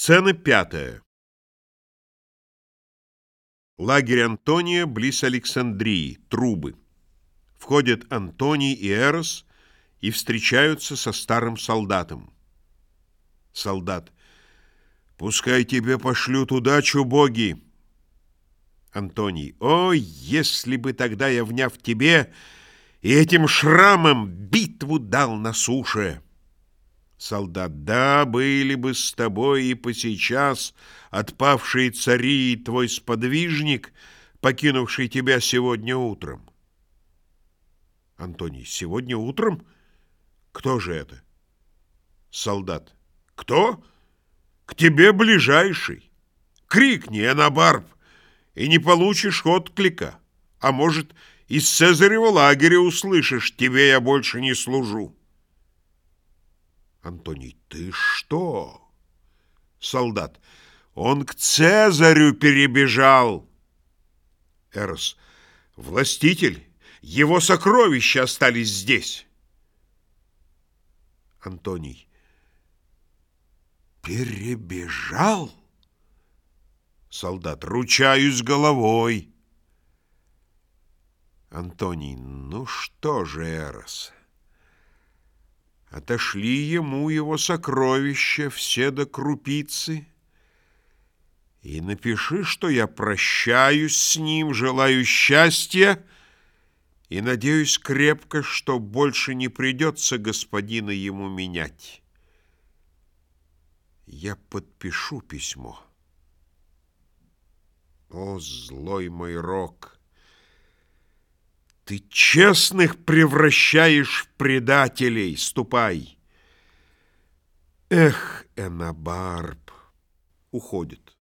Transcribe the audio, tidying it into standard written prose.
Сцена пятая. Лагерь Антония близ Александрии, Трубы. Входят Антоний и Эрос и встречаются со старым солдатом. Солдат. «Пускай тебе пошлют удачу боги!» Антоний. «О, если бы тогда я, вняв тебе, и этим шрамом битву дал на суше!» Солдат. «Да, были бы с тобой и посейчас отпавшие цари и твой сподвижник, покинувший тебя сегодня утром». Антоний. «Сегодня утром? Кто же это?» Солдат. «Кто? К тебе ближайший. Крикни, Энобарб, и не получишь отклика. А может, из Цезарева лагеря услышишь: тебе я больше не служу». Антоний. «Ты что?» Солдат. «Он к Цезарю перебежал». Эрос. «Властитель, его сокровища остались здесь». Антоний. «Перебежал?» Солдат. «Ручаюсь головой». Антоний. «Ну что же, Эрос, отошли ему его сокровища все до крупицы, и напиши, что я прощаюсь с ним, желаю счастья и надеюсь крепко, что больше не придется господина ему менять. Я подпишу письмо». О, злой мой рок! Ты честных превращаешь в предателей. Ступай. Эх, Энобарб. Уходит.